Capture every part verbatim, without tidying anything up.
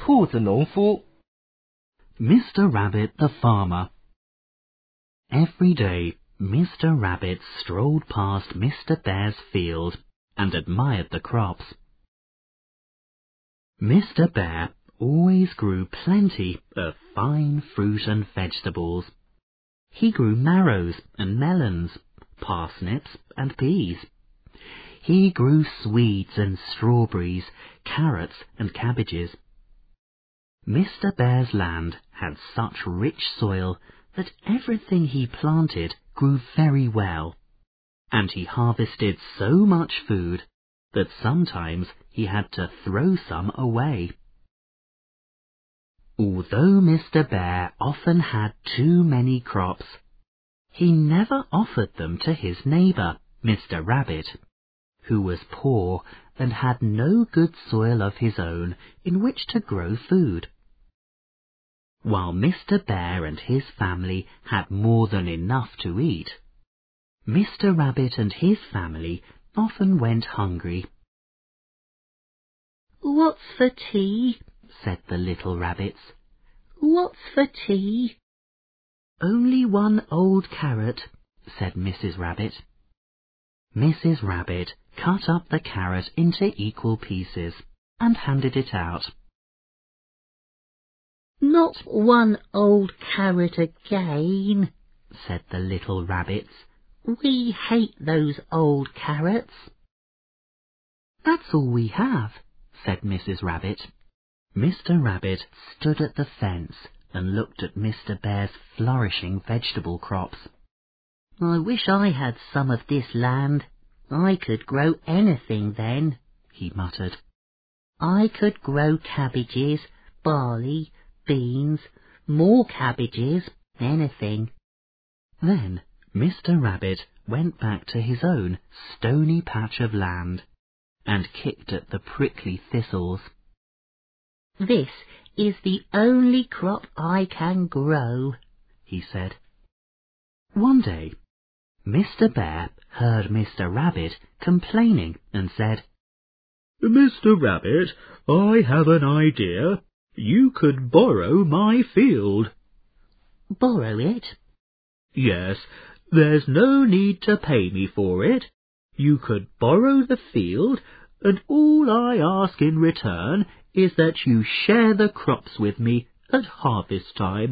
兔子农夫 Mister Rabbit the Farmer. Every day, Mister Rabbit strolled past Mister Bear's field and admired the crops. Mister Bear always grew plenty of fine fruit and vegetables. He grew marrows and melons, parsnips and peas. He grew swedes and strawberries, carrots and cabbages. Mister Bear's land had such rich soil that everything he planted grew very well, and he harvested so much food that sometimes he had to throw some away. Although Mister Bear often had too many crops, he never offered them to his neighbour, Mister Rabbit, who was poor and had no good soil of his own in which to grow food. While Mister Bear and his family had more than enough to eat, Mister Rabbit and his family often went hungry. "What's for tea?" said the little rabbits. "What's for tea?" "Only one old carrot," said Missus Rabbit. Missus Rabbit cut up the carrot into equal pieces and handed it out. "Not one old carrot again," said the little rabbits. "We hate those old carrots." "That's all we have," said Missus Rabbit. Mister Rabbit stood at the fence and looked at Mister Bear's flourishing vegetable crops. "I wish I had some of this land. I could grow anything then," he muttered. "I could grow cabbages, barley, beans, more cabbages, anything." Then Mister Rabbit went back to his own stony patch of land and kicked at the prickly thistles. "This is the only crop I can grow," he said. One day, Mister Bear heard Mister Rabbit complaining and said, "Mister Rabbit, I have an idea. You could borrow my field." "Borrow it?" "Yes, there's no need to pay me for it. You could borrow the field, and all I ask in return is that you share the crops with me at harvest time."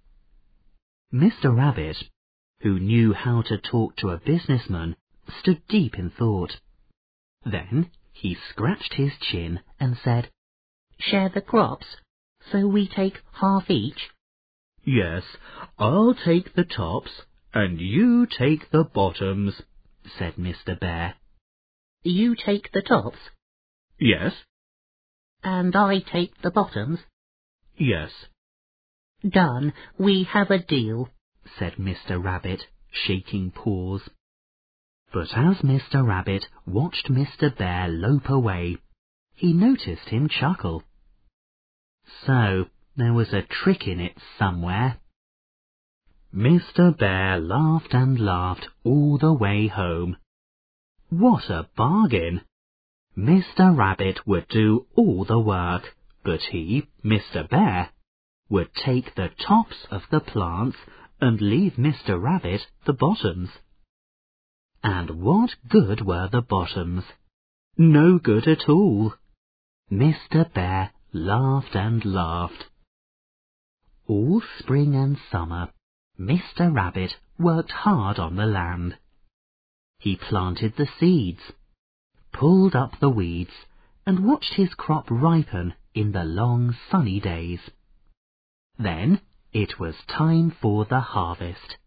Mister Rabbit, who knew how to talk to a businessman, stood deep in thought. Then he scratched his chin and said, "Share the crops, so we take half each?" "Yes, I'll take the tops, and you take the bottoms," said Mister Bear. "You take the tops?" "Yes." "And I take the bottoms?" "Yes." "Done, we have a deal," said Mister Rabbit, shaking paws. But as Mister Rabbit watched Mister Bear lope away, he noticed him chuckle. So there was a trick in it somewhere. Mister Bear laughed and laughed all the way home. What a bargain! Mister Rabbit would do all the work, but he, Mister Bear, would take the tops of the plants and leave Mister Rabbit the bottoms. And what good were the bottoms? No good at all. Mister Bear laughed and laughed. All spring and summer, Mister Rabbit worked hard on the land. He planted the seeds, pulled up the weeds, and watched his crop ripen in the long sunny days. Then it was time for the harvest.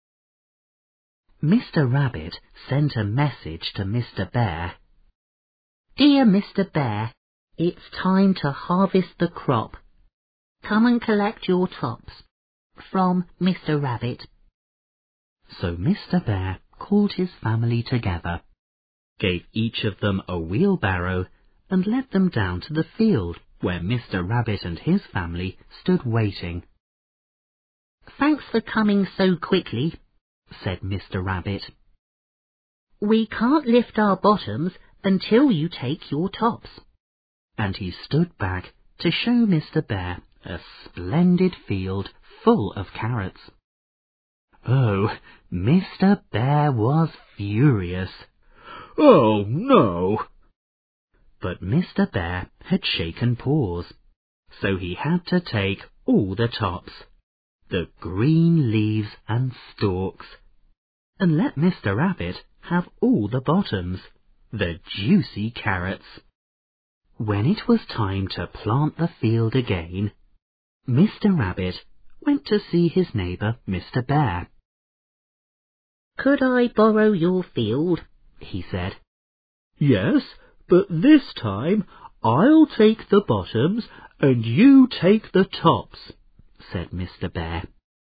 Mister Rabbit sent a message to Mister Bear. "Dear Mister Bear, it's time to harvest the crop. Come and collect your tops. From Mister Rabbit." So Mister Bear called his family together, gave each of them a wheelbarrow, and led them down to the field where Mister Rabbit and his family stood waiting. "Thanks for coming so quickly," said Mister Rabbit. "We can't lift our bottoms until you take your tops." And he stood back to show Mister Bear a splendid field full of carrots. Oh, Mister Bear was furious. Oh, no! But Mister Bear had shaken paws, so he had to take all the tops, the green leaves and stalks, and let Mister Rabbit have all the bottoms, the juicy carrots. When it was time to plant the field again, Mister Rabbit went to see his neighbour Mister Bear. "Could I borrow your field?" he said. Yes, but this time I'll take the bottoms and you take the tops, said Mister Bear.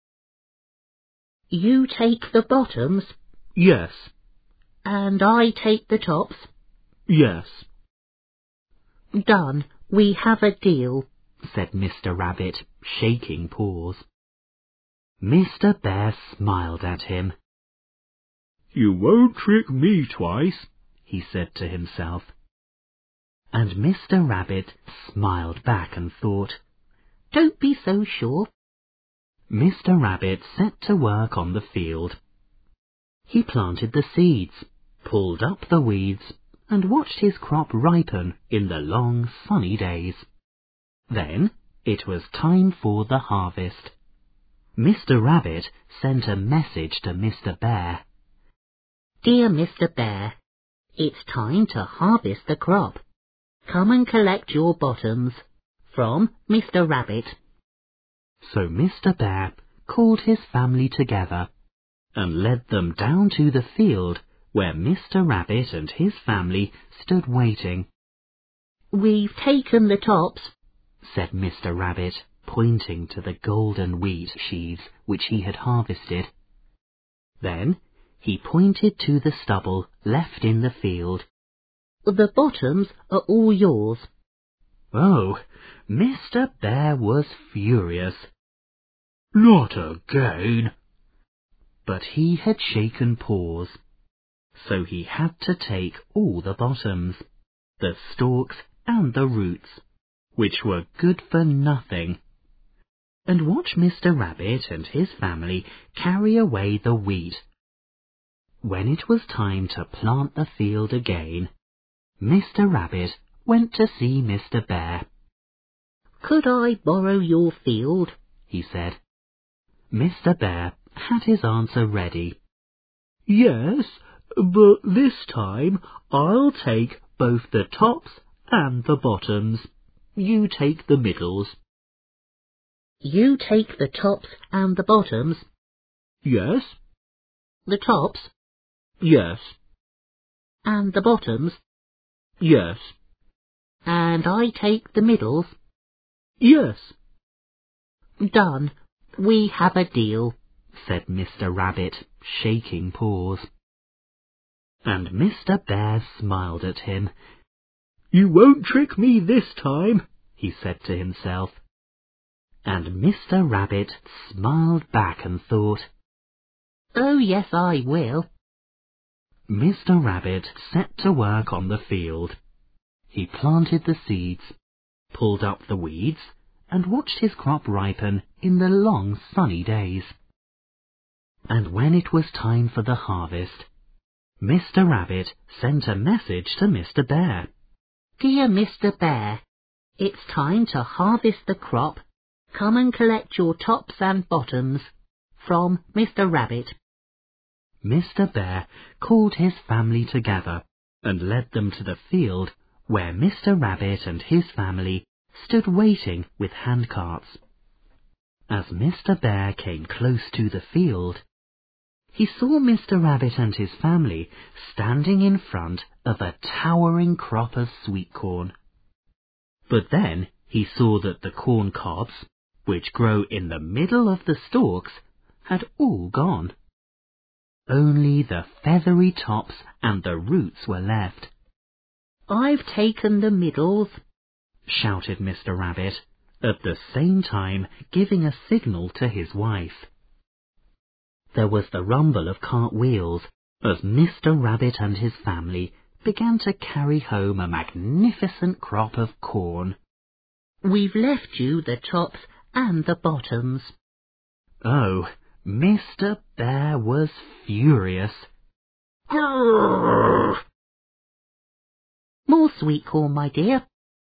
"You take the bottoms?" Yes. "And I take the tops?" Yes. "Done. We have a deal," said Mister Rabbit, shaking paws. Mister Bear smiled at him. You won't trick me twice, he said to himself. And Mister Rabbit smiled back and thought, "Don't be so sure." Mister Rabbit set to work on the field. He planted the seeds, pulled up the weeds, and watched his crop ripen in the long sunny days. Then it was time for the harvest. Mister Rabbit sent a message to Mister Bear. "Dear Mister Bear, it's time to harvest the crop. Come and collect your bottoms. From Mister Rabbit." So Mister Bear called his family together and led them down to the field where Mister Rabbit and his family stood waiting. "We've taken the tops," said Mister Rabbit, pointing to the golden wheat sheaves which he had harvested. Then he pointed to the stubble left in the field. "The bottoms are all yours." Oh, Mister Bear was furious. Not again. But he had shaken paws, so he had to take all the bottoms, the stalks and the roots, which were good for nothing, and watch Mister Rabbit and his family carry away the wheat. When it was time to plant the field again, Mister Rabbit went to see Mister Bear. "Could I borrow your field?" he said. Mister Bear had his answer ready. Yes, but this time I'll take both the tops and the bottoms. You take the middles. "You take the tops and the bottoms?" Yes. "The tops?" Yes. "And the bottoms?" Yes. "And I take the middles?" Yes. "Done. We have a deal," said Mister Rabbit, shaking paws. And Mister Bear smiled at him. You won't trick me this time, he said to himself. And Mister Rabbit smiled back and thought, "Oh, yes, I will." Mister Rabbit set to work on the field. He planted the seeds, pulled up the weeds, and watched his crop ripen in the long sunny days. And when it was time for the harvest, Mister Rabbit sent a message to Mister Bear. "Dear Mister Bear, it's time to harvest the crop. Come and collect your tops and bottoms. From Mister Rabbit." Mister Bear called his family together and led them to the field where Mister Rabbit and his family stood waiting with handcarts. As Mister Bear came close to the field, he saw Mister Rabbit and his family standing in front of a towering crop of sweet corn. But then he saw that the corn cobs, which grow in the middle of the stalks, had all gone. Only the feathery tops and the roots were left. "I've taken the middles," shouted Mister Rabbit, at the same time giving a signal to his wife. There was the rumble of cart wheels as Mister Rabbit and his family began to carry home a magnificent crop of corn. We've left you the tops and the bottoms. Oh, Mister Bear was furious. Grrr! More sweet corn, my dear.